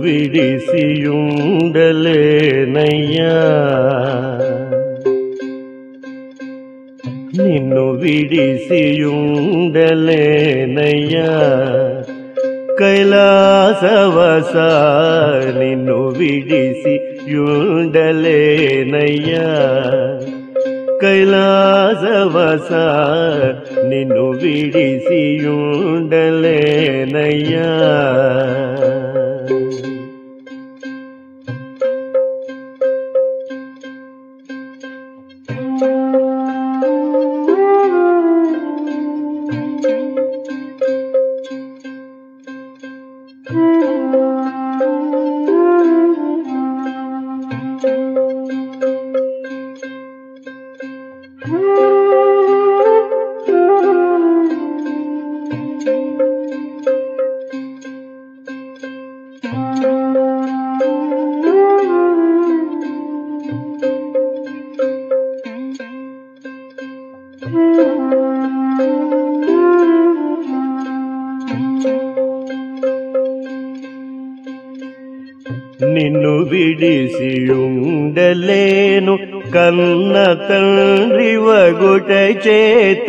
విడిసియుండలేనయ్యా, నిన్ను విడిసియుండలేనయ్యా. కైలాసవస నిన్ను విడిసియుండలేనయ్యా, కైలాసవస నిన్ను విడిసియుండలేనయ్యా. నిన్ను విడిసియుండలేను కన్న తండ్రి వగుట చేత,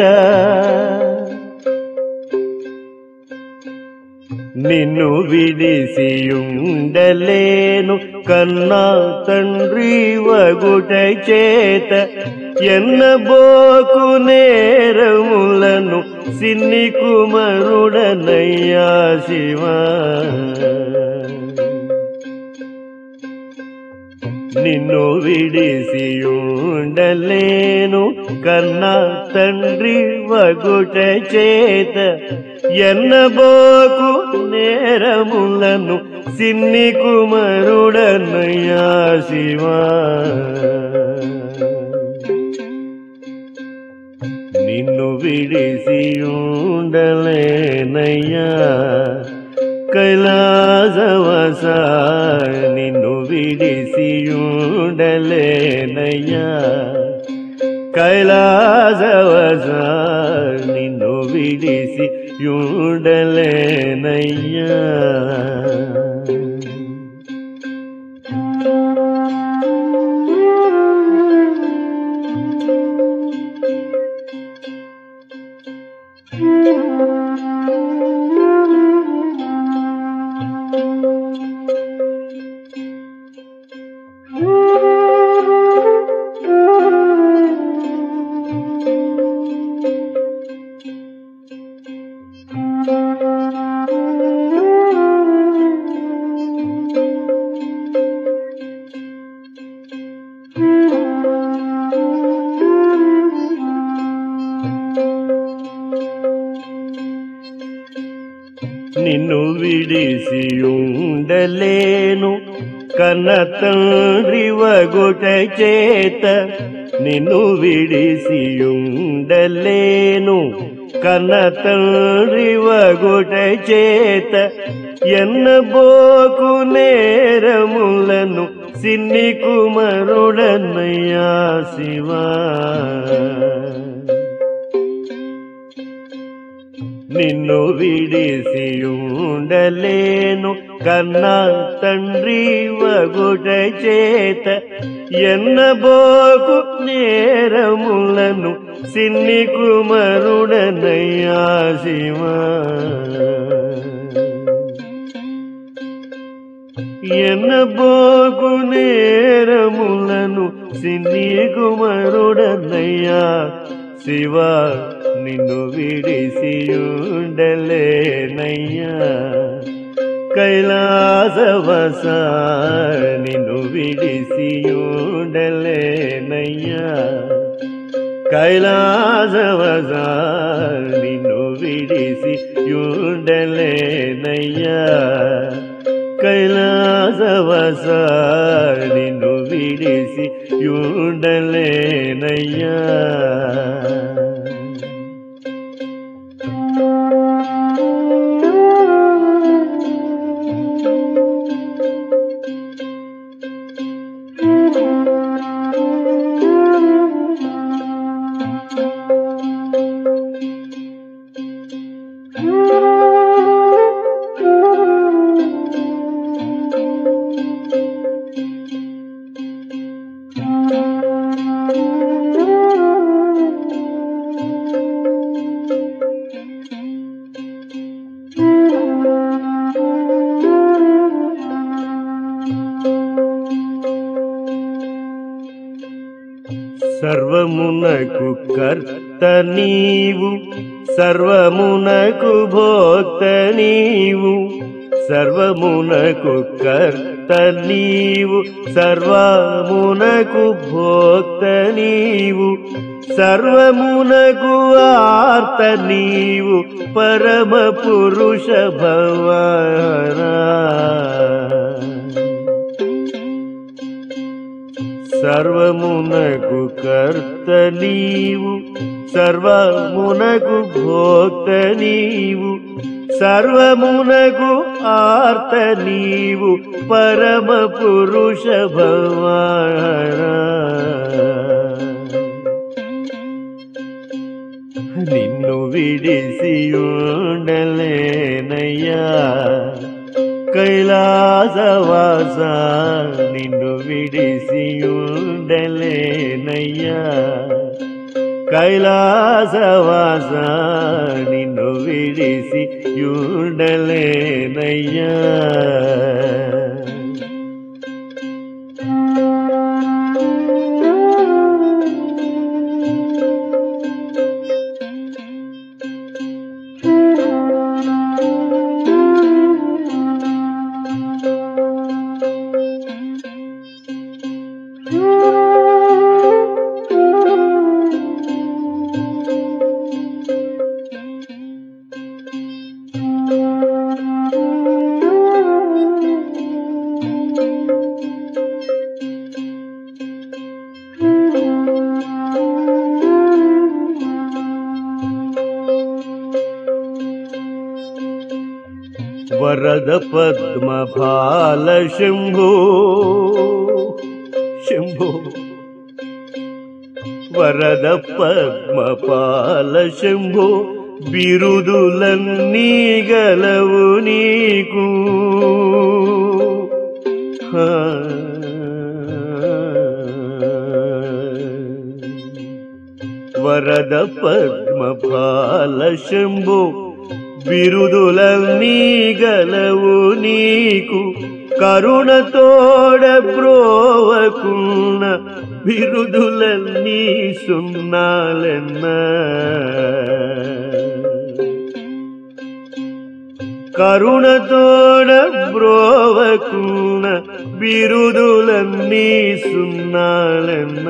నిన్ను విడిసియుండలేను కన్న తండ్రి వగుట చేత. ఎన్నబోకు నేరములను సిన్ని కుమరుడనయ్యా శివా, నిన్ను విడిసియుండలేను కన్న తండ్రి వగుట చేత. ఎన్నబోకు నేరములను సిన్ని కుమరుడనయ్యా శివా, నిన్ను విడిసియుండలేనయ్యా. కైలాసవస నిన్ను విడిసియుండలేనయ్యా, కైలాసవస నిన్ను విడిసియుండలేనయ్యా. నిన్ను విడిసియుండలేను కన్న తండ్రి వగుట చేత, నిన్ను విడిసియుండలేను కన్న తండ్రి వగుట చేత. ఎన్నబోకు నేరములను సిన్ని కుమరుడనయ్యా శివా, నిన్ను విడిసియుండలేను కన్న తండ్రి వగుట చేత. ఎన్నబోకు నేరములను సిన్ని కుమరుడనయ్యా శివా, ఎన్నబోకు నేరములను సిన్ని కుమరుడనయ్యా శివా, నిన్ను విడిసియుండలేనయ్యా. కైలాసవస నిన్ను విడిసియుండలేనయ్యా, కైలాసవస నిన్ను విడిసియుండలేనయ్యా, కైలాసవస నిన్ను విడిసియుండలేనయ్యా. సర్వమునకు కర్త నీవు, సర్వమునకు భోక్త నీవు. సర్వమునకు కర్త నీవు, సర్వమునకు భోక్త నీవు. సర్వమునకు ఆర్త నీవు, పరమ పురుష భవానా. సర్వమునకు కర్త నీవు, సర్వమునకు భోక్త నీవు. సర్వమునకు ఆర్త నీవు, పరమ పురుష భవానా. నిన్ను విడిసి ఉండలేనయ్యా కైలాసవాస, నిన్ను విడిసి ఉండలేనయ్యా కైలాసవాస, నిన్ను విడిసి ఉండలేనయ్యా. వరద పద్మపాల శంభో శంభో, వరద పద్మపాల శంభో, బిరుదులన్నీ గలవు నీకు. వరద పద్మపాల శంభో, బిరుదులన్నీ గలవు నీకు. కరుణతోడ బ్రోవకున్న బిరుదులన్నీ సున్నాలెన్న. కరుణతోడ బ్రోవకున్న బిరుదులన్నీ సున్నాలెన్న.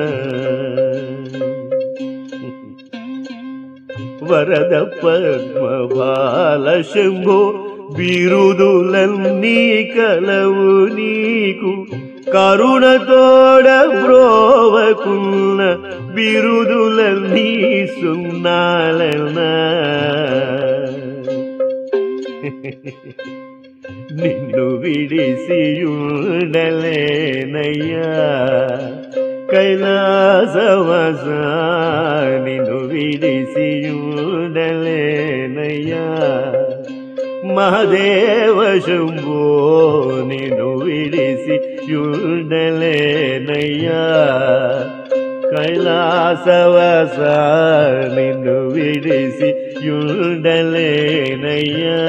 వరద పద్మపాల శంభో, బిరుదులన్నీ కలవు నీకు. కరుణతోడ బ్రోవకున్న బిరుదులన్నీ సున్నాలెన్న. నిన్ను విడిసి ఉండలేనయ్యా కైలాసవాస, నిన్ను విడిసి ఉండలేనయ్యా మహాదేవ శంభో, నిన్ను విడిసి ఉండలేనయ్యా కైలాసవాస, నిన్ను విడిసి ఉండలేనయ్యా.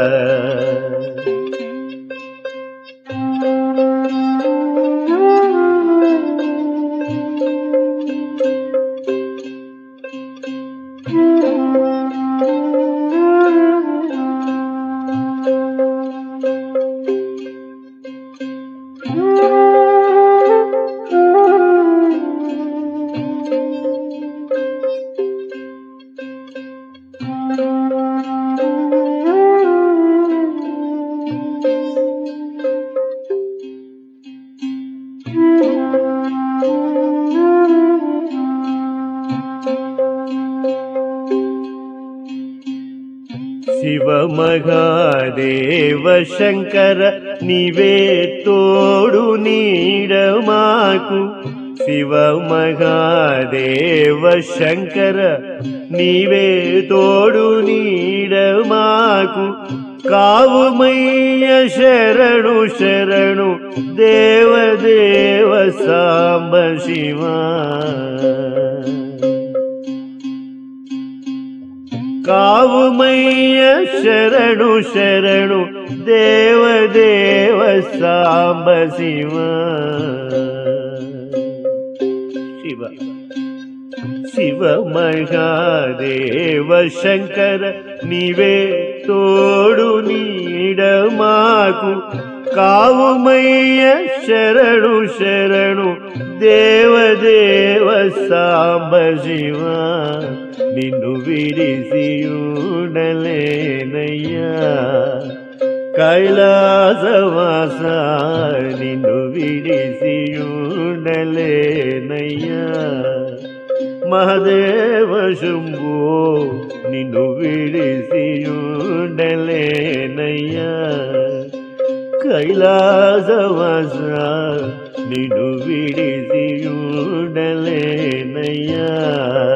శివ మహాదేవ శంకర, నీవే తోడు నీడ మాకు. శివ మహాదేవ శంకర, నీవే తోడు నీడ మాకు. కావుమయ్య శరణు శరణు, దేవదేవ సాంబ శివా. కావుమయ్య శరణు శరణు, దేవదేవ సాంబ శివ. శివ శివ మహాదేవ శంకర నీవే తోడు నీడ మాకు కావుమయ్య శరణు శరణు దేవదేవ సాంబ శివ నిన్ను విడిసియుడలేనయ్యా కైలాసవాస నిన్ను విడిసియుడలేనయ్యా మహదేవ శంభో నిన్ను విడిసియుడలేనయ్యా కైలాసవాస నిన్ను విడిసియుడలేనయ్యా